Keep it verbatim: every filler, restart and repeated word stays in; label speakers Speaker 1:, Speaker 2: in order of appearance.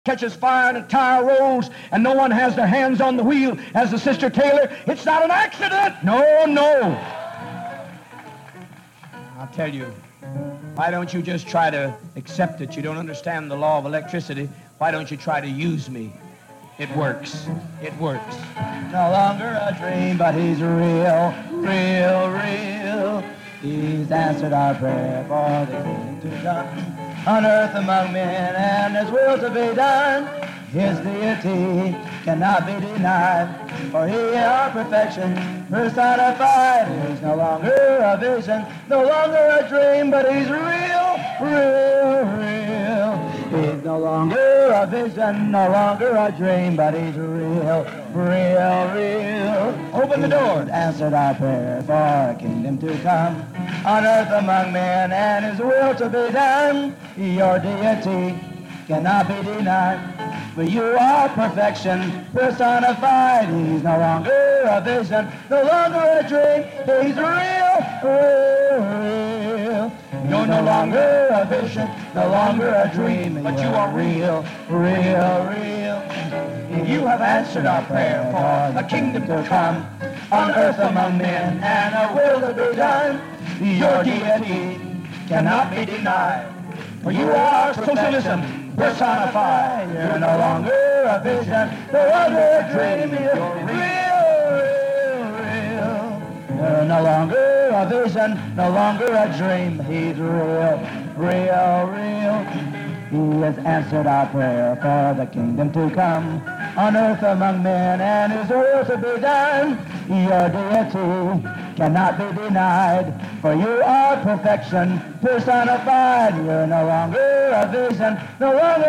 Speaker 1: catches fire and a tire rolls and no one has their hands on the wheel as the Sister Taylor, it's not an accident. No, no. I'll tell you, why don't you just try to accept it? You don't understand the law of electricity. Why don't you try to use me? It works. It works. No longer a dream, but he's real, real, real. He's answered our prayer for the kingdom to come on earth among men, and his will to be done. His deity cannot be denied, for he our perfection personified. He's no longer a vision, no longer a dream, but he's real, real, real. He's no longer a vision, no longer a dream, but he's real, real, real. Open the door. He's answered our prayer for a kingdom to come on earth among men, and his will to be done. Your deity cannot be denied, but you are perfection personified. He's no longer a vision, no longer a dream. He's real, real, real. You're no longer a vision, no longer a dream, but you are real, real, real. You have answered our prayer for a kingdom to come on earth among men, and a will to be done. Your deity cannot be denied, for you are socialism personified. You're no longer a vision, no longer a dream. You're real, real, real. You're no longer a vision, no longer a dream. He's real, real, real. He has answered our prayer for the kingdom to come on earth among men, and his will to be done. Your deity cannot be denied, for you are perfection personified. You're no longer a vision, no longer